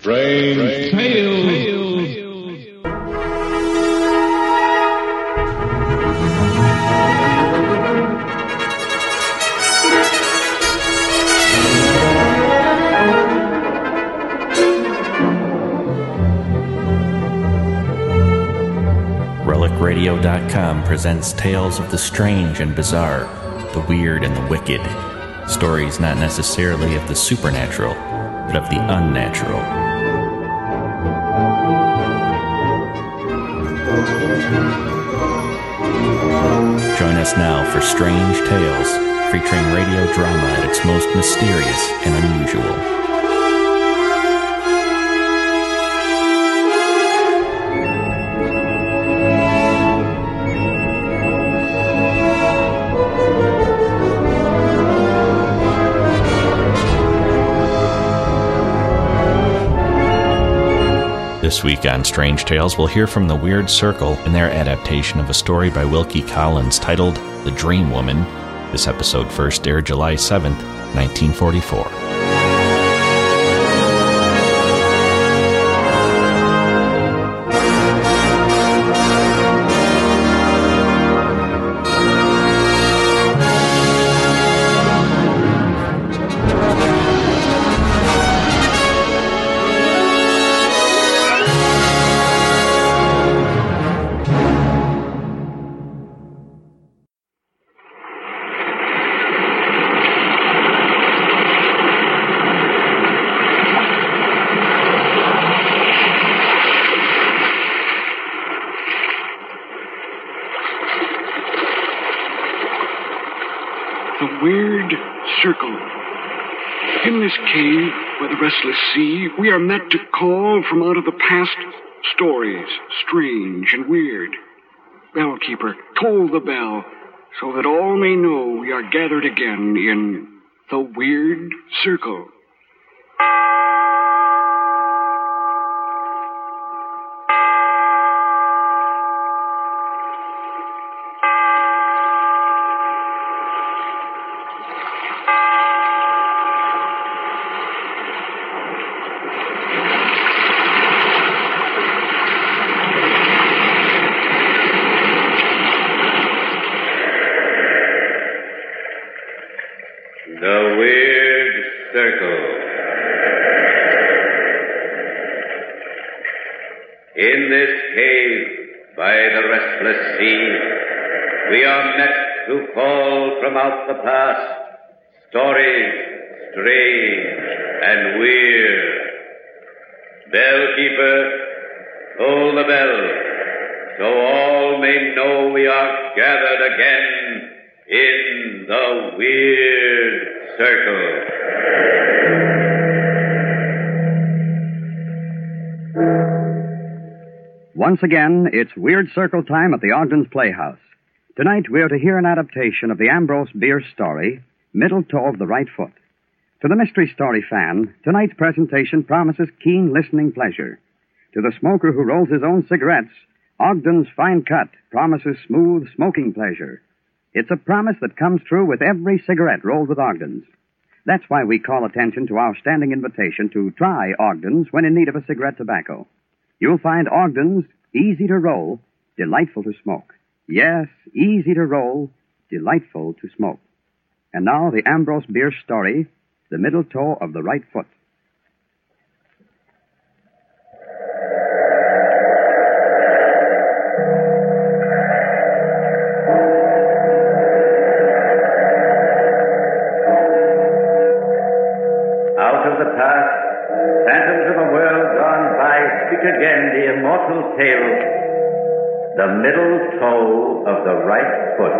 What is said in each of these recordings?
Strange Tales. RelicRadio.com presents tales of the strange and bizarre, the weird and the wicked. Stories not necessarily of the supernatural, but of the unnatural. Join us now for Strange Tales, featuring radio drama at its most mysterious and unusual. This week on Strange Tales, we'll hear from the Weird Circle in their adaptation of a story by Wilkie Collins titled The Dream Woman. This episode first aired July 7th, 1944. The Weird Circle. In this cave by the restless sea, we are met to call from out of the past stories, strange and weird. Bellkeeper, toll the bell, so that all may know we are gathered again in the Weird Circle. The Weird Circle. In this cave by the restless sea, we are met to call from out the past stories strange and weird. Bellkeeper, toll the bell, so all may know we are gathered again in the Weird Circle. Once again, it's Weird Circle time at the Ogden's Playhouse. Tonight, we are to hear an adaptation of the Ambrose Bierce story, Middle Toe of the Right Foot. To the mystery story fan, tonight's presentation promises keen listening pleasure. To the smoker who rolls his own cigarettes, Ogden's Fine Cut promises smooth smoking pleasure. It's a promise that comes true with every cigarette rolled with Ogden's. That's why we call attention to our standing invitation to try Ogden's when in need of a cigarette tobacco. You'll find Ogden's easy to roll, delightful to smoke. Yes, easy to roll, delightful to smoke. And now the Ambrose Bierce story, The Middle Toe of the Right Foot. Again, the immortal tale, The Middle Toe of the Right Foot.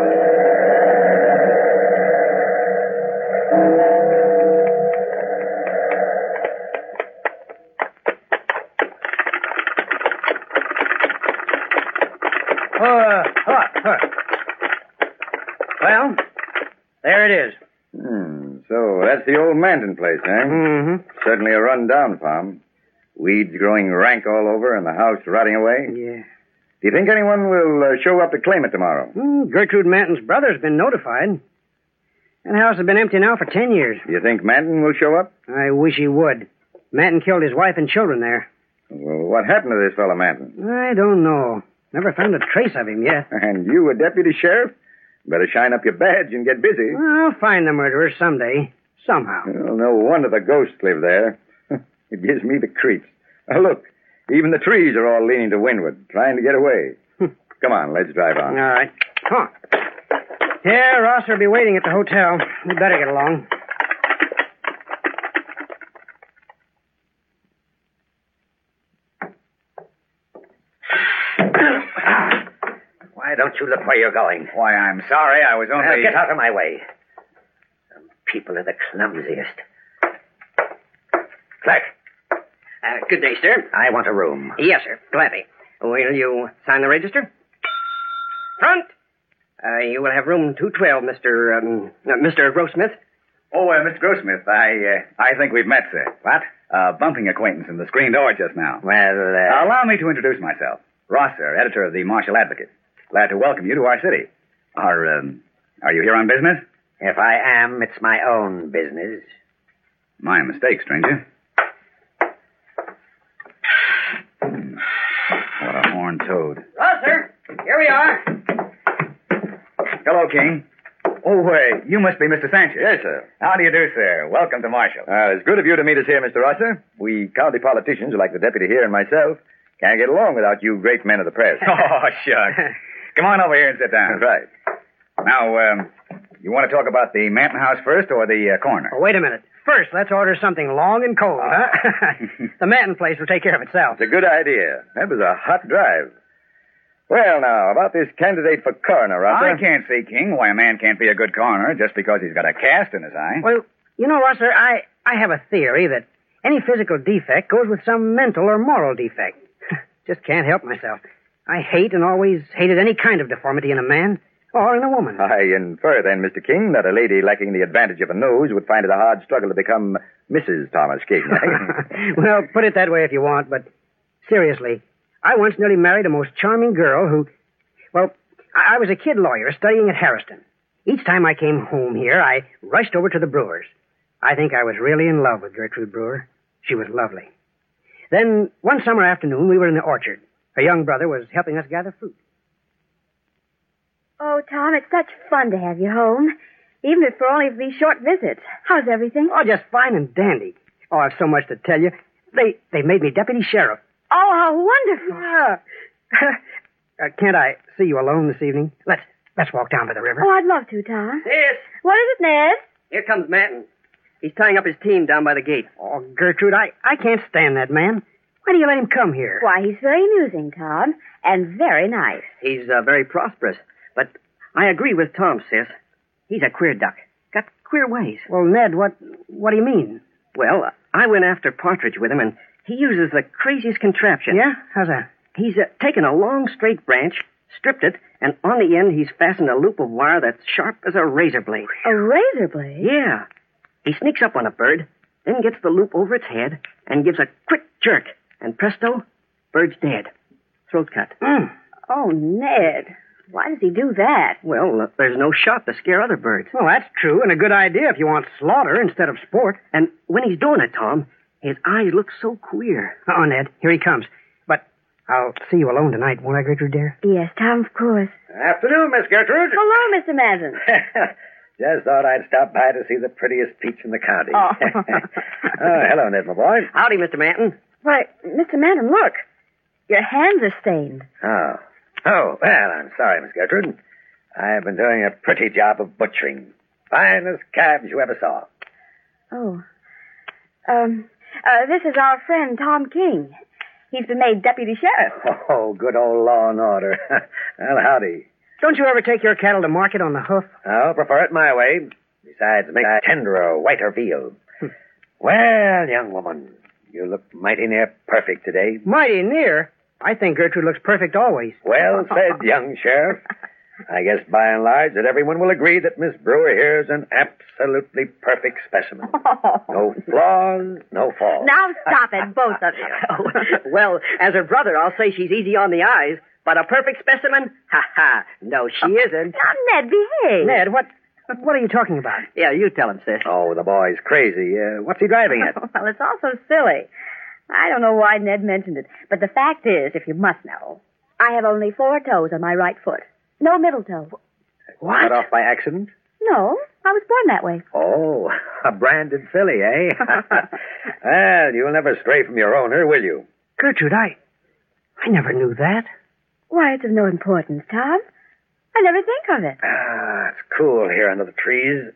Well, there it is. So that's the old Manton place, eh? Mm-hmm. Certainly a run-down farm. Weeds growing rank all over and the house rotting away. Yeah. Do you think anyone will show up to claim it tomorrow? Gertrude Manton's brother's been notified. That house has been empty now for 10 years. Do you think Manton will show up? I wish he would. Manton killed his wife and children there. Well, what happened to this fellow Manton? I don't know. Never found a trace of him yet. And you a deputy sheriff? Better shine up your badge and get busy. Well, I'll find the murderer someday. Somehow. Well, no wonder the ghosts live there. It gives me the creeps. Look, even the trees are all leaning to windward, trying to get away. Come on, let's drive on. All right. Come on. Yeah, Ross will be waiting at the hotel. We'd better get along. Why don't you look where you're going? Why, I'm sorry. I was only... Get out of my way. Some people are the clumsiest. Clerk. Good day, sir. I want a room. Yes, sir. Gladly. Will you sign the register? Front! You will have room 212, Mr. Grossmith. Oh, Mr. Grossmith, I think we've met, sir. What? Bumping acquaintance in the screen door just now. Well, Allow me to introduce myself. Ross, sir, editor of the Marshall Advocate. Glad to welcome you to our city. Are you here on business? if I am, it's my own business. My mistake, stranger. What a horned toad. Well, sir, here we are. Hello, King. Oh, you must be Mr. Sanchez. Yes, sir. How do you do, sir? Welcome to Marshall. It's good of you to meet us here, Mr. Rosser. We county politicians, like the deputy here and myself, can't get along without you great men of the press. Oh, shucks. Come on over here and sit down. That's right. Now, you want to talk about the Manton house first or the coroner? Oh, wait a minute. First, let's order something long and cold, huh? The Manton place will take care of itself. It's a good idea. That was a hot drive. Well, now, about this candidate for coroner, Rosser. I can't see, King, why a man can't be a good coroner just because he's got a cast in his eye. Well, you know, Rosser, I have a theory that any physical defect goes with some mental or moral defect. Just can't help myself. I hate and always hated any kind of deformity in a man or in a woman. I infer then, Mr. King, that a lady lacking the advantage of a nose would find it a hard struggle to become Mrs. Thomas King. Well, put it that way if you want, but seriously, I once nearly married a most charming girl who... Well, I was a kid lawyer studying at Harriston. Each time I came home here, I rushed over to the Brewers. I think I was really in love with Gertrude Brewer. She was lovely. Then, one summer afternoon, we were in the orchard. Her young brother was helping us gather fruit. Oh, Tom, it's such fun to have you home, even if for only these short visits. How's everything? Oh, just fine and dandy. Oh, I've so much to tell you. They made me deputy sheriff. Oh, how wonderful. Yeah. Can't I see you alone this evening? Let's walk down by the river. Oh, I'd love to, Tom. Yes. What is it, Ned? Here comes Manton. He's tying up his team down by the gate. Oh, Gertrude, I can't stand that man. Why do you let him come here? Why, he's very amusing, Tom, and very nice. He's very prosperous. But I agree with Tom, sis. He's a queer duck. Got queer ways. Well, Ned, what do you mean? Well, I went after Partridge with him, and he uses the craziest contraption. Yeah? How's that? He's taken a long, straight branch, stripped it, and on the end he's fastened a loop of wire that's sharp as a razor blade. A razor blade? Yeah. He sneaks up on a bird, then gets the loop over its head, and gives a quick jerk. And presto, bird's dead. Throat cut. Oh, Ned. Why does he do that? Well, there's no shot to scare other birds. Well, that's true, and a good idea if you want slaughter instead of sport. And when he's doing it, Tom, his eyes look so queer. Oh, Ned, here he comes. But I'll see you alone tonight, won't I, Gertrude, dear? Yes, Tom, of course. Afternoon, Miss Gertrude. Hello, Mr. Manton. Just thought I'd stop by to see the prettiest peach in the county. Oh. Hello, Ned, my boy. Howdy, Mr. Manton. Why, Mr. Manton, look. Your hands are stained. Oh, well, I'm sorry, Miss Gertrude. I've been doing a pretty job of butchering. Finest calves you ever saw. Oh. This is our friend, Tom King. He's been made deputy sheriff. Oh, good old law and order. Well, howdy. Don't you ever take your cattle to market on the hoof? Oh, prefer it my way. Besides, make a tenderer, whiter veal. Well, young woman, you look mighty near perfect today. Mighty near? I think Gertrude looks perfect always. Well said, young sheriff. I guess by and large that everyone will agree that Miss Brewer here is an absolutely perfect specimen. No flaws, no faults. Now stop it, both of you. Well, as her brother, I'll say she's easy on the eyes. But a perfect specimen? Ha ha. No, she isn't. Now, Ned, behave. Ned, what What are you talking about? Yeah, you tell him, sis. Oh, the boy's crazy. What's he driving at? Well, it's all so silly. I don't know why Ned mentioned it, but the fact is, if you must know, I have only 4 toes on my right foot. No middle toe. What? Cut off by accident? No, I was born that way. Oh, a branded filly, eh? Well, you'll never stray from your owner, will you? Gertrude, I never knew that. Why, it's of no importance, Tom. I never think of it. It's cool here under the trees.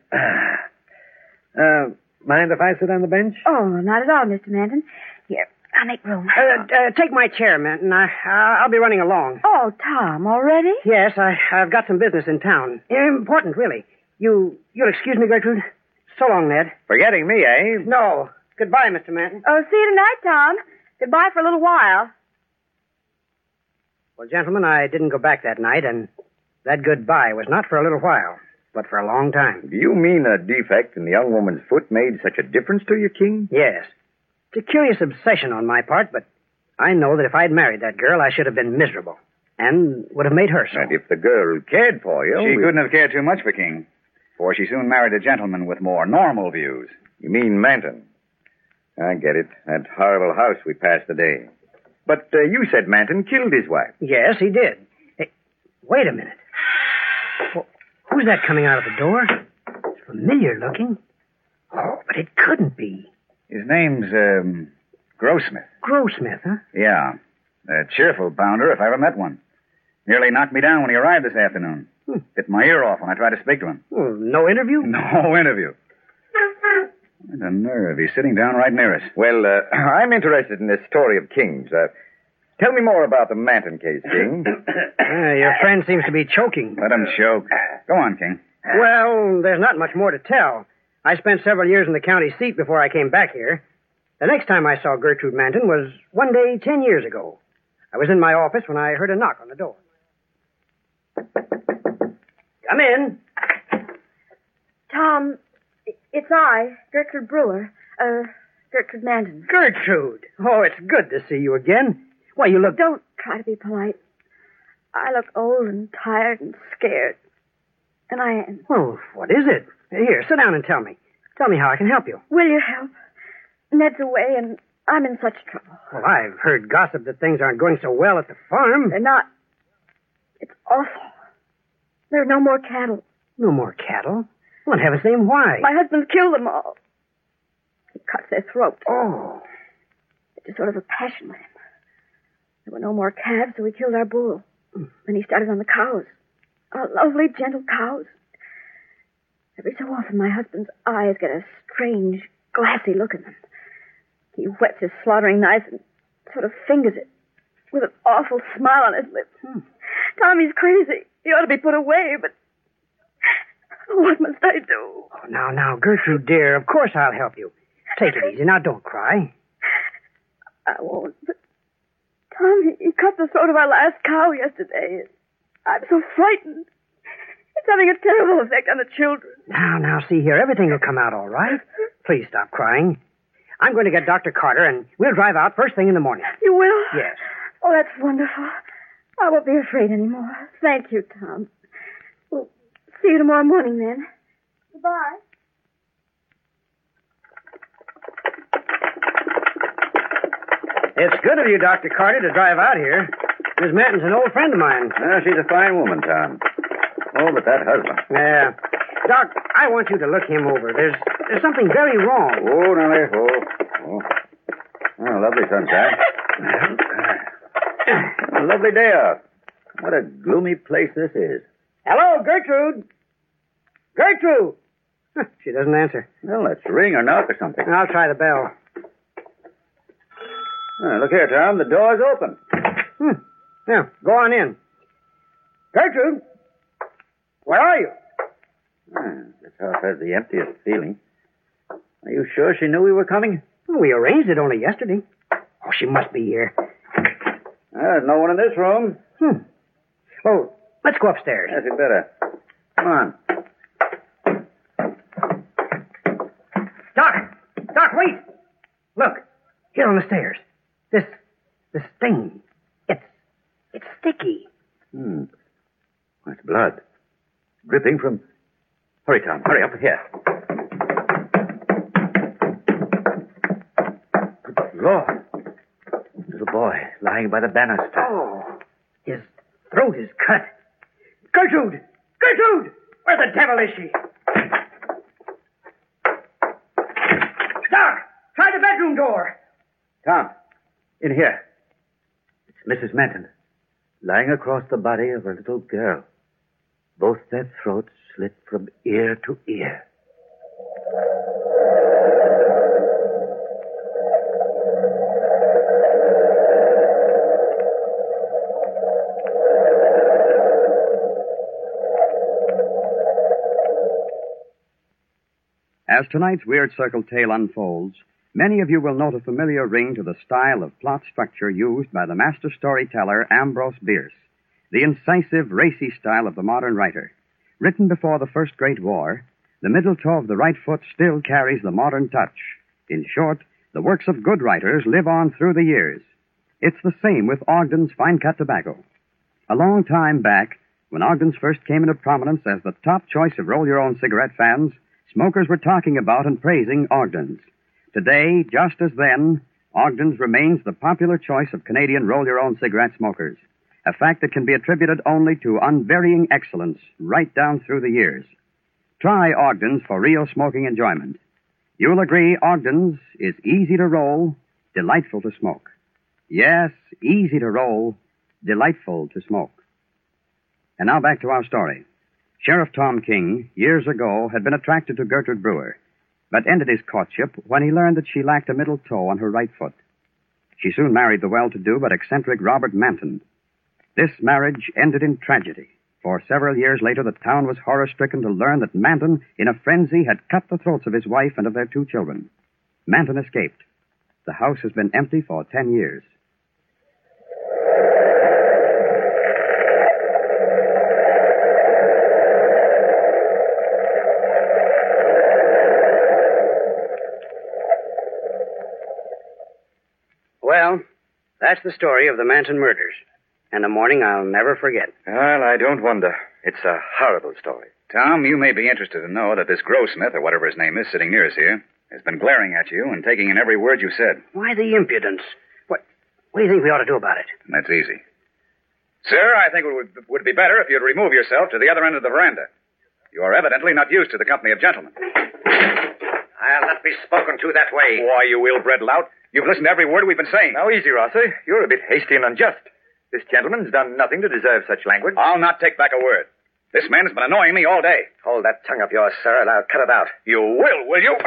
Mind if I sit on the bench? Oh, not at all, Mr. Manton. Here, I'll make room. Take my chair, Manton. I'll be running along. Oh, Tom, already? Yes, I've got some business in town. Important, really. You'll excuse me, Gertrude? So long, Ned. Forgetting me, eh? No. Goodbye, Mr. Manton. Oh, see you tonight, Tom. Goodbye for a little while. Well, gentlemen, I didn't go back that night, and that goodbye was not for a little while, but for a long time. Do you mean a defect in the young woman's foot made such a difference to you, King? Yes. It's a curious obsession on my part, but I know that if I'd married that girl, I should have been miserable, and would have made her so. And if the girl cared for you... She couldn't have cared too much for King, for she soon married a gentleman with more normal views. You mean Manton? I get it. That horrible house we passed today. But you said Manton killed his wife. Yes, he did. Hey, wait a minute. Well, who's that coming out of the door? It's familiar looking. Oh, but it couldn't be. His name's, Grossmith. Grossmith, huh? Yeah. A cheerful bounder if I ever met one. Nearly knocked me down when he arrived this afternoon. Bit my ear off when I tried to speak to him. Well, no interview? No interview. What a nerve. He's sitting down right near us. Well, I'm interested in this story of King's. Tell me more about the Manton case, King. Your friend seems to be choking. Let him choke. Go on, King. Well, there's not much more to tell. I spent several years in the county seat before I came back here. The next time I saw Gertrude Manton was one day 10 years ago. I was in my office when I heard a knock on the door. Come in. Tom, it's I, Gertrude Brewer. Gertrude Manton. Gertrude! Oh, it's good to see you again. Why, you look... Don't try to be polite. I look old and tired and scared. And I am. Well, what is it? Here, sit down and tell me. Tell me how I can help you. Will you help? Ned's away and I'm in such trouble. Well, I've heard gossip that things aren't going so well at the farm. They're not. It's awful. There are no more cattle. No more cattle? Well, in heaven's name, why? My husband killed them all. He cuts their throats. Oh. It's a sort of a passion with him. There were no more calves, so he killed our bull. Then he started on the cows. Our lovely, gentle cows. Every so often, my husband's eyes get a strange, glassy look in them. He whets his slaughtering knife and sort of fingers it with an awful smile on his lips. Tommy's crazy. He ought to be put away, but what must I do? Oh, now, Gertrude, dear, of course I'll help you. Take it easy. Now, don't cry. I won't, but Tom, he cut the throat of our last cow yesterday. I'm so frightened. It's having a terrible effect on the children. Now, see here. Everything will come out all right. Please stop crying. I'm going to get Dr. Carter, and we'll drive out first thing in the morning. You will? Yes. Oh, that's wonderful. I won't be afraid anymore. Thank you, Tom. We'll see you tomorrow morning, then. Goodbye. It's good of you, Dr. Carter, to drive out here. Miss Manton's an old friend of mine. Well, she's a fine woman, Tom. Oh, but that husband. Yeah. Doc, I want you to look him over. There's something very wrong. Oh, now there. Oh, lovely sunshine. A lovely day out. What a gloomy place this is. Hello, Gertrude. Gertrude! She doesn't answer. Well, let's ring or knock or something. I'll try the bell. Look here, Tom. The door's open. Now, go on in. Gertrude! Where are you? This house has the emptiest feeling. Are you sure she knew we were coming? Well, we arranged it only yesterday. Oh, she must be here. There's no one in this room. Oh, let's go upstairs. Yes, you better. Come on. Doc, wait! Look, here on the stairs. This thing. It's sticky. That's blood. Dripping from Hurry, Tom. Hurry up. Here. Good Lord. Little boy lying by the banister. Oh, his throat is cut. Gertrude! Gertrude! Where the devil is she? Doc! Try the bedroom door. Tom, in here. It's Mrs. Menton, lying across the body of a little girl. Both their throats slit from ear to ear. As tonight's Weird Circle tale unfolds, many of you will note a familiar ring to the style of plot structure used by the master storyteller Ambrose Bierce, the incisive, racy style of the modern writer. Written before the First Great War, the middle toe of the right foot still carries the modern touch. In short, the works of good writers live on through the years. It's the same with Ogden's Fine Cut Tobacco. A long time back, when Ogden's first came into prominence as the top choice of roll-your-own cigarette fans, smokers were talking about and praising Ogden's. Today, just as then, Ogden's remains the popular choice of Canadian roll-your-own cigarette smokers, a fact that can be attributed only to unvarying excellence right down through the years. Try Ogden's for real smoking enjoyment. You'll agree Ogden's is easy to roll, delightful to smoke. Yes, easy to roll, delightful to smoke. And now back to our story. Sheriff Tom King, years ago, had been attracted to Gertrude Brewer, but ended his courtship when he learned that she lacked a middle toe on her right foot. She soon married the well-to-do but eccentric Robert Manton. This marriage ended in tragedy, for several years later the town was horror-stricken to learn that Manton, in a frenzy, had cut the throats of his wife and of their 2 children. Manton escaped. The house has been empty for 10 years. Well, that's the story of the Manton murders. And a morning I'll never forget. Well, I don't wonder. It's a horrible story. Tom, you may be interested to know that this Grossmith, or whatever his name is, sitting near us here, has been glaring at you and taking in every word you said. Why the impudence? What do you think we ought to do about it? That's easy. Sir, I think it would be better if you'd remove yourself to the other end of the veranda. You are evidently not used to the company of gentlemen. I'll not be spoken to that way. Why, you ill-bred lout. You've listened to every word we've been saying. Now, easy, Rosser. You're a bit hasty and unjust. This gentleman's done nothing to deserve such language. I'll not take back a word. This man has been annoying me all day. Hold that tongue of yours, sir, and I'll cut it out. You will you?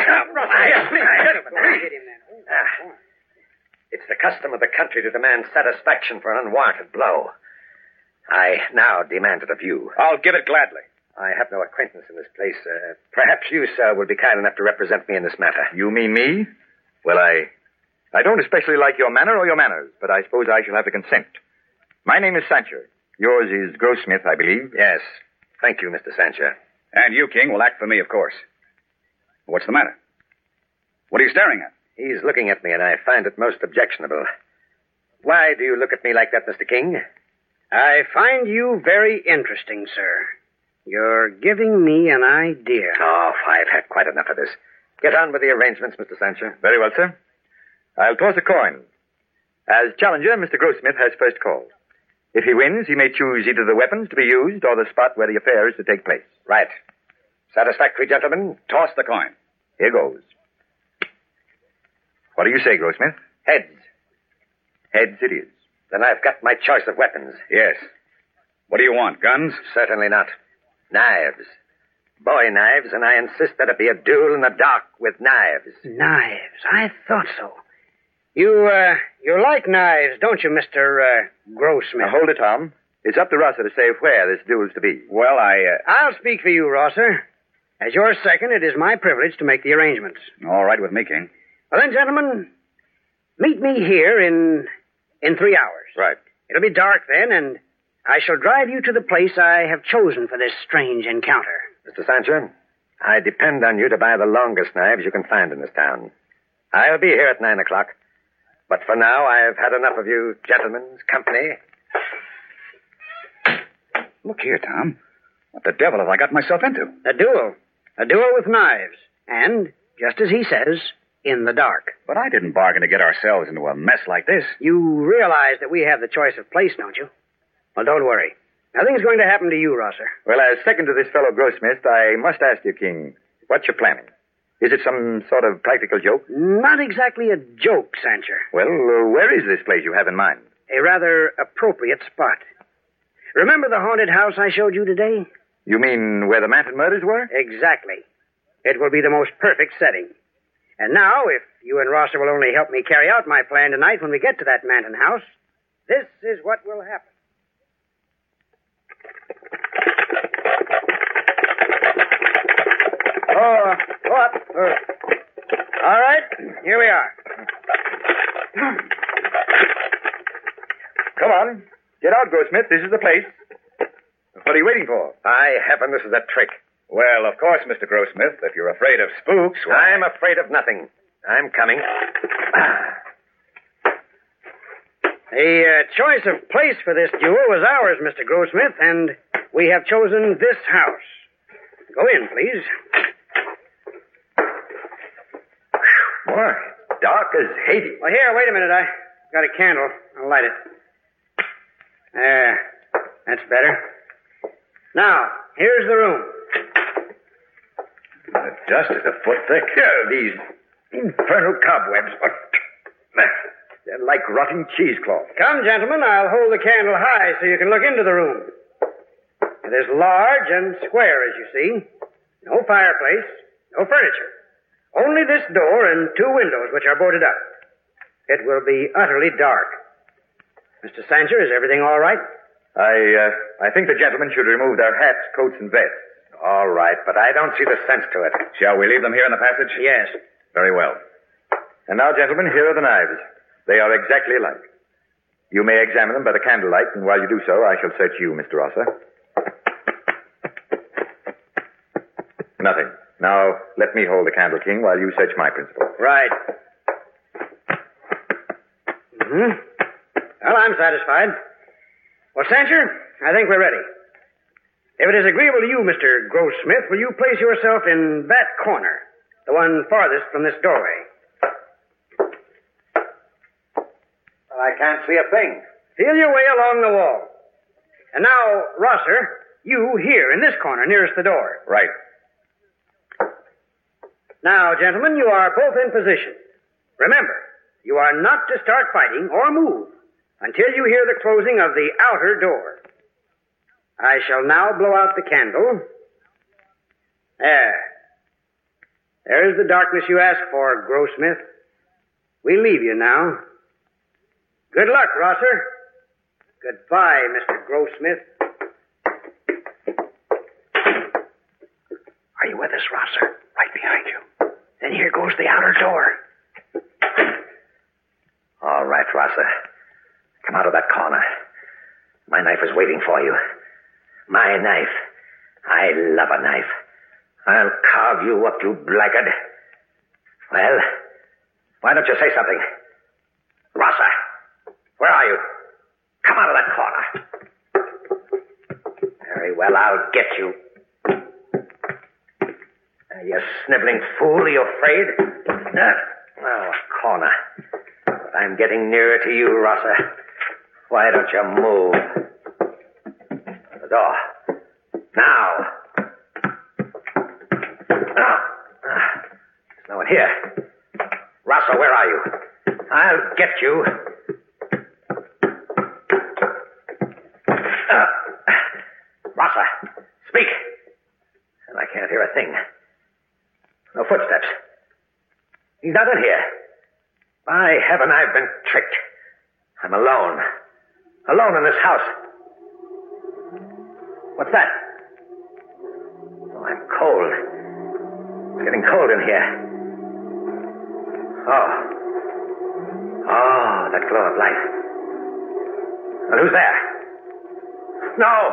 It's the custom of the country to demand satisfaction for an unwarranted blow. I now demand it of you. I'll give it gladly. I have no acquaintance in this place. Perhaps you, sir, will be kind enough to represent me in this matter. You mean me? Well, I don't especially like your manner or your manners, but I suppose I shall have to consent. My name is Sancher. Yours is Grossmith, I believe. Yes. Thank you, Mr. Sancher. And you, King, will act for me, of course. What's the matter? What are you staring at? He's looking at me, and I find it most objectionable. Why do you look at me like that, Mr. King? I find you very interesting, sir. You're giving me an idea. Oh, I've had quite enough of this. Get on with the arrangements, Mr. Sancher. Very well, sir. I'll toss a coin. As challenger, Mr. Grossmith has first call. If he wins, he may choose either the weapons to be used or the spot where the affair is to take place. Right. Satisfactory, gentlemen? Toss the coin. Here goes. What do you say, Grossmith? Heads. Heads it is. Then I've got my choice of weapons. Yes. What do you want, guns? Certainly not. Knives. Boy knives, and I insist that it be a duel in the dark with knives. Knives? I thought so. You like knives, don't you, Mr. Grossmith? Now, hold it, Tom. It's up to Rosser to say where this duel's to be. Well, I'll speak for you, Rosser. As your second, it is my privilege to make the arrangements. All right with me, King. Well, then, gentlemen, meet me here in 3 hours. Right. It'll be dark then, and I shall drive you to the place I have chosen for this strange encounter. Mr. Sancher, I depend on you to buy the longest knives you can find in this town. I'll be here at 9 o'clock. But for now, I've had enough of you gentlemen's company. Look here, Tom. What the devil have I got myself into? A duel. A duel with knives. And, just as he says, in the dark. But I didn't bargain to get ourselves into a mess like this. You realize that we have the choice of place, don't you? Well, don't worry. Nothing's going to happen to you, Rosser. Well, as second to this fellow Grossmith, I must ask you, King, what you're planning. Is it some sort of practical joke? Not exactly a joke, Sancher. Well, where is this place you have in mind? A rather appropriate spot. Remember the haunted house I showed you today? You mean where the Manton murders were? Exactly. It will be the most perfect setting. And now, if you and Rosser will only help me carry out my plan tonight when we get to that Manton house, this is what will happen. Go up. All right, here we are. Come on. Get out, Grossmith. This is the place. What are you waiting for? By heaven, this is a trick. Well, of course, Mr. Grossmith, if you're afraid of spooks, why... I'm afraid of nothing. I'm coming. The choice of place for this duel was ours, Mr. Grossmith, and we have chosen this house. Go in, please. Boy, dark as Hades. Well, here, wait a minute. I got a candle. I'll light it. There. That's better. Now, here's the room. The dust is a foot thick. Yeah, these infernal cobwebs. They're like rotting cheesecloth. Come, gentlemen, I'll hold the candle high so you can look into the room. It is large and square, as you see. No fireplace, no furniture. Only this door and two windows, which are boarded up. It will be utterly dark. Mr. Sancher, is everything all right? I think the gentlemen should remove their hats, coats, and vests. All right, but I don't see the sense to it. Shall we leave them here in the passage? Yes. Very well. And now, gentlemen, here are the knives. They are exactly alike. You may examine them by the candlelight, and while you do so, I shall search you, Mr. Rosser. Nothing. Now, let me hold the candle, King, while you search my principal. Right. Mm-hmm. Well, I'm satisfied. Well, Sancher, I think we're ready. If it is agreeable to you, Mr. Grossmith, will you place yourself in that corner, the one farthest from this doorway? Well, I can't see a thing. Feel your way along the wall. And now, Rosser, you here in this corner nearest the door. Right. Now, gentlemen, you are both in position. Remember, you are not to start fighting or move until you hear the closing of the outer door. I shall now blow out the candle. There. There's the darkness you asked for, Grossmith. We leave you now. Good luck, Rosser. Goodbye, Mr. Grossmith. Are you with us, Rosser? Right behind you. Then here goes the outer door. All right, Rosser. Come out of that corner. My knife is waiting for you. My knife. I love a knife. I'll carve you up, you blackguard. Well, why don't you say something? Rosser, where are you? Come out of that corner. Very well, I'll get you. You sniveling fool, are you afraid? Oh, a corner. But I'm getting nearer to you, Rosser. Why don't you move? The door. Now. There's no one here. Rosser, where are you? I'll get you. Rosser, speak. And I can't hear a thing. No footsteps. He's not in here. By heaven, I've been tricked. I'm alone. Alone in this house. What's that? Oh, I'm cold. It's getting cold in here. Oh, that glow of light. Well, who's there? No!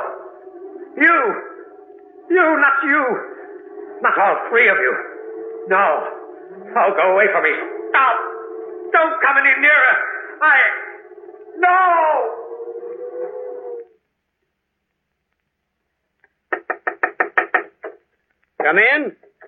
You, not you! Not all three of you. No. Oh, go away from me. Stop! Don't come any nearer! No! Come in.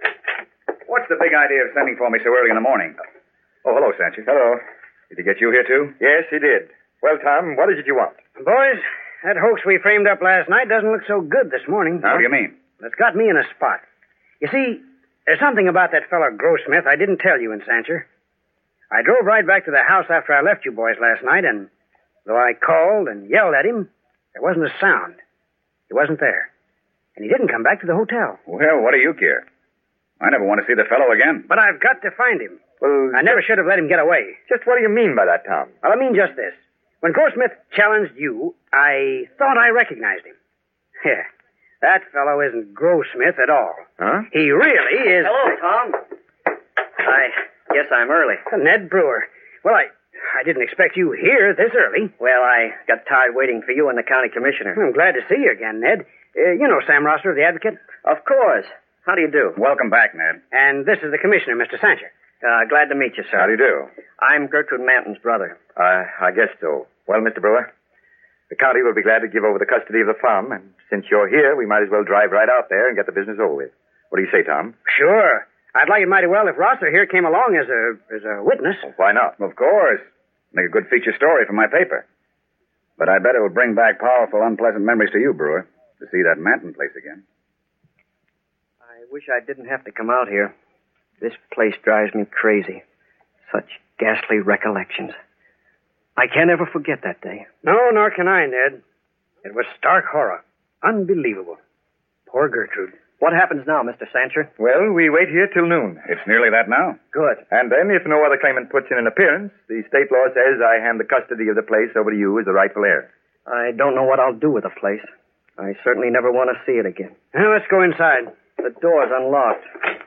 What's the big idea of sending for me so early in the morning? Oh, hello, Sanchez. Hello. Did he get you here, too? Yes, he did. Well, Tom, what is it you want? Boys, that hoax we framed up last night doesn't look so good this morning. What do you mean? It's got me in a spot. You see, there's something about that fellow Grossmith I didn't tell you in Sancher. I drove right back to the house after I left you boys last night, and though I called and yelled at him, there wasn't a sound. He wasn't there. And he didn't come back to the hotel. Well, what do you care? I never want to see the fellow again. But I've got to find him. Well, I never should have let him get away. Just what do you mean by that, Tom? Well, I mean just this. When Grossmith challenged you, I thought I recognized him. Yeah, that fellow isn't Grossmith at all. Huh? He really is... Hello, Tom. I guess I'm early. Ned Brewer. Well, I didn't expect you here this early. Well, I got tired waiting for you and the county commissioner. I'm glad to see you again, Ned. You know Sam Rosser, the advocate? Of course. How do you do? Welcome back, Ned. And this is the commissioner, Mr. Sancher. Glad to meet you, sir. How do you do? I'm Gertrude Manton's brother. I guess so. Well, Mr. Brewer, the county will be glad to give over the custody of the farm, and since you're here, we might as well drive right out there and get the business over with. What do you say, Tom? Sure. I'd like it mighty well if Rosser here came along as a witness. Well, why not? Of course. Make a good feature story for my paper. But I bet it will bring back powerful, unpleasant memories to you, Brewer, to see that Manton place again. I wish I didn't have to come out here. This place drives me crazy. Such ghastly recollections. I can't ever forget that day. No, nor can I, Ned. It was stark horror. Unbelievable. Poor Gertrude. What happens now, Mr. Sancher? Well, we wait here till noon. It's nearly that now. Good. And then, if no other claimant puts in an appearance, the state law says I hand the custody of the place over to you as the rightful heir. I don't know what I'll do with the place. I certainly never want to see it again. Well, let's go inside. The door's unlocked.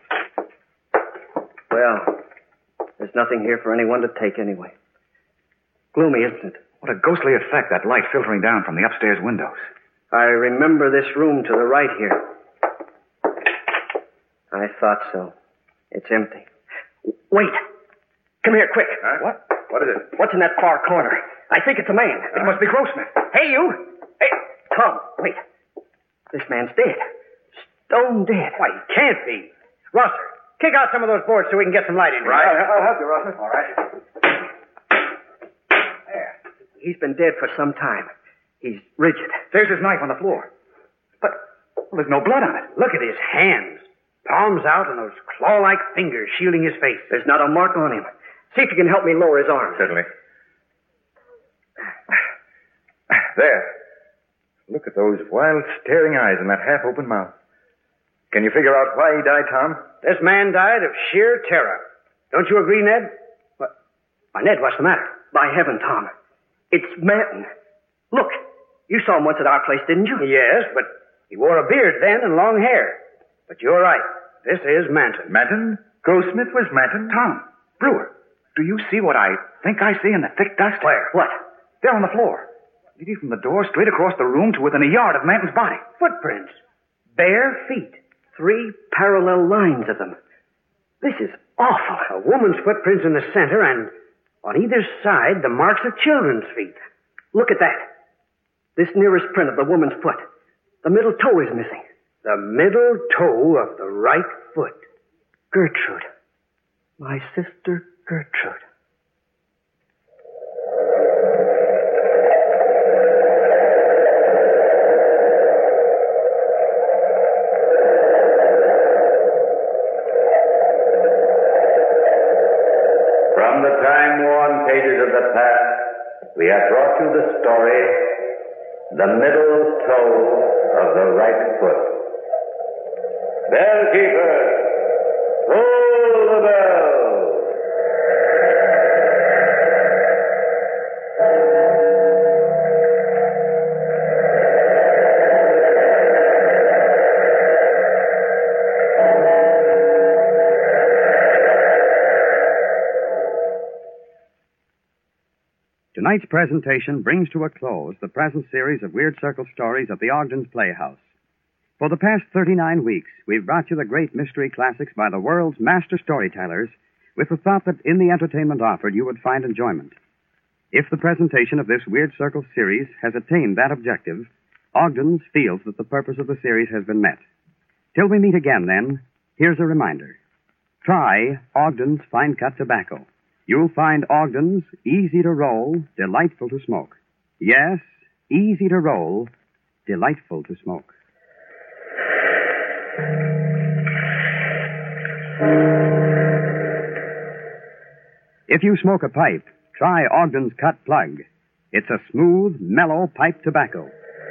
Well, there's nothing here for anyone to take anyway. Gloomy, isn't it? What a ghostly effect, that light filtering down from the upstairs windows. I remember this room to the right here. I thought so. It's empty. Wait. Come here, quick. What? What is it? What's in that far corner? I think it's a man. It must be Grossmith. Hey, you! Hey, Tom, wait. This man's dead. Stone dead. Why, he can't be. Rosser, kick out some of those boards so we can get some light in here. Right. I'll help you, Rosser. All right. There. He's been dead for some time. He's rigid. There's his knife on the floor. But there's no blood on it. Look at his hands. Palms out and those claw-like fingers shielding his face. There's not a mark on him. See if you can help me lower his arms. Certainly. There. Look at those wild, staring eyes and that half-open mouth. Can you figure out why he died, Tom? This man died of sheer terror. Don't you agree, Ned? What? Why, Ned, what's the matter? By heaven, Tom. It's Manton. Look, you saw him once at our place, didn't you? Yes, but he wore a beard then and long hair. But you're right. This is Manton. Manton? Grossmith was Manton? Tom, Brewer, do you see what I think I see in the thick dust? Where? What? There on the floor. Leading from the door straight across the room to within a yard of Manton's body. Footprints. Bare feet. 3 parallel lines of them. This is awful. A woman's footprints in the center and on either side the marks of children's feet. Look at that. This nearest print of the woman's foot. The middle toe is missing. The middle toe of the right foot. Gertrude. My sister Gertrude. From the time-worn pages of the past, we have brought you the story, The Middle Toe of the Right Foot. Bellkeeper, pull the bell. Tonight's presentation brings to a close the present series of Weird Circle stories at the Ogden's Playhouse. For the past 39 weeks, we've brought you the great mystery classics by the world's master storytellers with the thought that in the entertainment offered you would find enjoyment. If the presentation of this Weird Circle series has attained that objective, Ogden's feels that the purpose of the series has been met. Till we meet again, then, here's a reminder. try Ogden's Fine Cut Tobacco. You'll find Ogden's easy to roll, delightful to smoke. Yes, easy to roll, delightful to smoke. If you smoke a pipe, try Ogden's Cut Plug. It's a smooth, mellow pipe tobacco.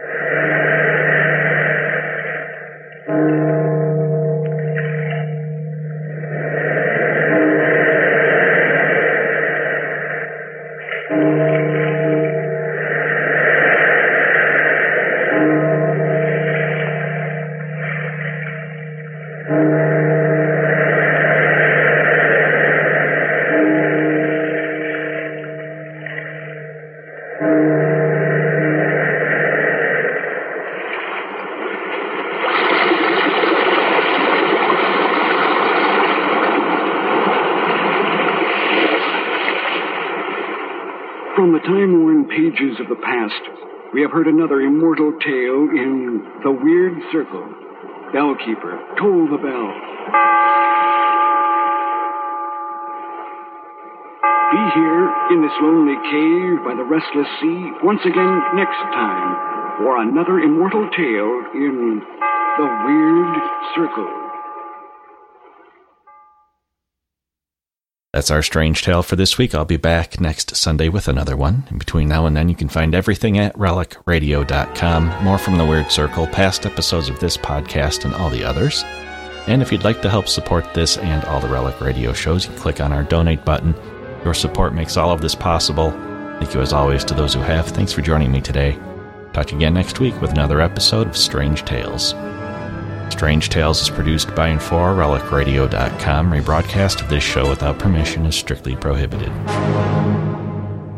From the time-worn pages of the past, we have heard another immortal tale in The Weird Circle. Bellkeeper, toll the bell. Be here in this lonely cave by the restless sea once again next time for another immortal tale in The Weird Circle. That's our strange tale for this week. I'll be back next Sunday with another one. In between now and then, you can find everything at relicradio.com. More from The Weird Circle, past episodes of this podcast, and all the others. And if you'd like to help support this and all the Relic Radio shows, you can click on our donate button. Your support makes all of this possible. Thank you as always to those who have. Thanks for joining me today. Talk to you again next week with another episode of Strange Tales. Strange Tales is produced by and for relicradio.com. Rebroadcast of this show without permission is strictly prohibited.